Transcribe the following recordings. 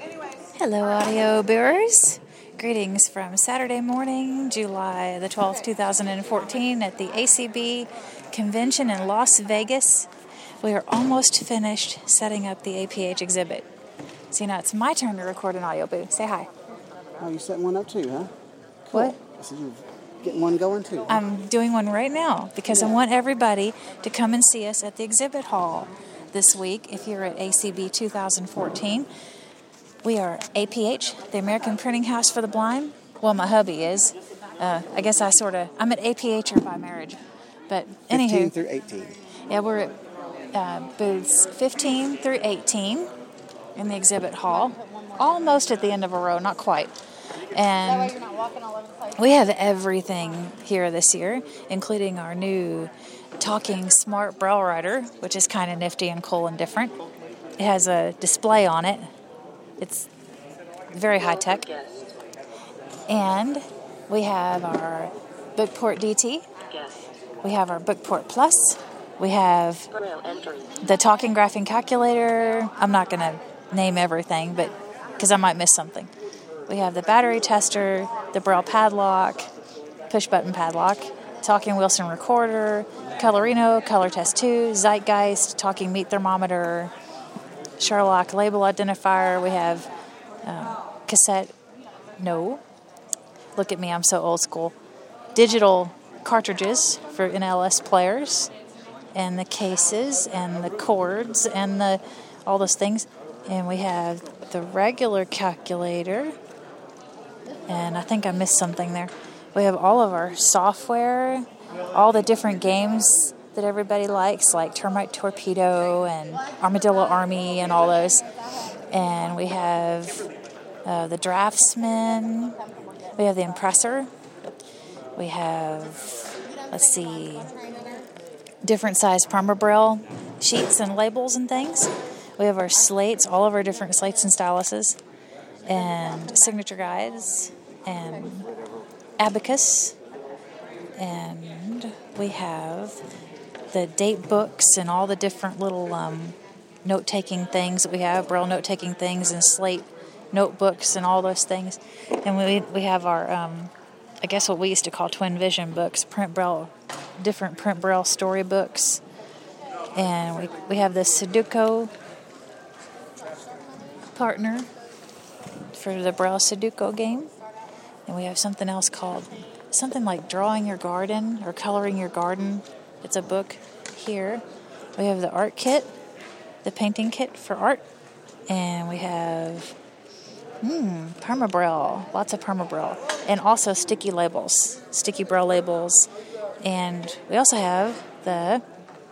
Hello, audio viewers. Greetings from Saturday morning, July the 12th, 2014 at the ACB convention in Las Vegas. We are almost finished setting up the APH exhibit. So now it's my turn to record an audio booth. Say hi. Oh, you setting one up too, huh? Cool. What? So you're getting one going too. I'm doing one right now because I want everybody to come and see us at the exhibit hall this week if you're at ACB 2014. We are APH, the American Printing House for the Blind. Well, my hubby is. I guess I'm an APHer by marriage. But anywho. 15 through 18. Yeah, we're at booths 15 through 18 in the exhibit hall. Almost at the end of a row, not quite. And we have everything here this year, including our new talking smart braille writer, which is kind of nifty and cool and different. It has a display on it. It's very high tech. And we have our Bookport DT. We have our Bookport Plus. We have the talking graphing calculator. I'm not going to name everything, but because I might miss something. We have the battery tester, the braille padlock, push button padlock, talking Wilson recorder, Colorino, Color Test 2, Zeitgeist, talking meat thermometer, Sherlock label identifier. We have cassette. No. Look at me, I'm so old school. Digital cartridges for NLS players, and the cases, and the cords, and all those things. And we have the regular calculator. And I think I missed something there. We have all of our software, all the different games that everybody likes, like Termite Torpedo and Armadillo Army and all those. And we have the Draftsman. We have the Impressor. We have, different size Permabraille sheets and labels and things. We have our slates, all of our different slates and styluses, and signature guides, and abacus, and we have the date books and all the different little note-taking things that we have, braille note-taking things and slate notebooks and all those things. And we have our, I guess what we used to call Twin Vision books, different print braille storybooks. And we have the Sudoku partner for the braille Sudoku game. And we have something else called something like Drawing Your Garden or Coloring Your Garden. It's a book here. We have the art kit, the painting kit for art. And we have Permabraille, lots of Permabraille. And also sticky labels, sticky braille labels. And we also have the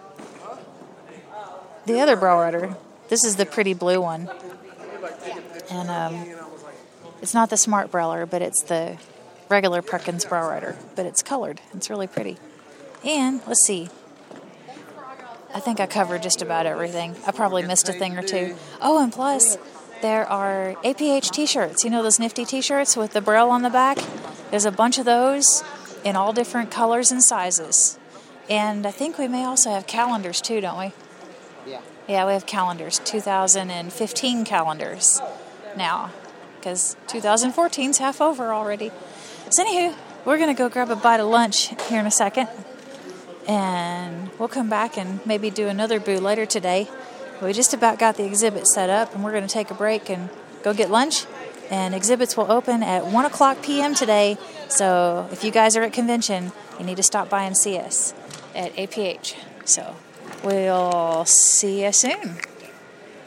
other braille writer. This is the pretty blue one. And it's not the Smart Brailler, but it's the regular Perkins braille writer. But it's colored. It's really pretty. And let's see. I think I covered just about everything. I probably missed a thing or two. Oh, and plus, there are APH t-shirts. You know those nifty t-shirts with the braille on the back? There's a bunch of those in all different colors and sizes. And I think we may also have calendars too, don't we? Yeah. Yeah, we have calendars. 2015 calendars now. Because 2014's half over already. So anywho, we're going to go grab a bite of lunch here in a second. And we'll come back and maybe do another boo later today. We just about got the exhibit set up, and we're going to take a break and go get lunch. And exhibits will open at 1 o'clock p.m. today. So if you guys are at convention, you need to stop by and see us at APH. So we'll see you soon.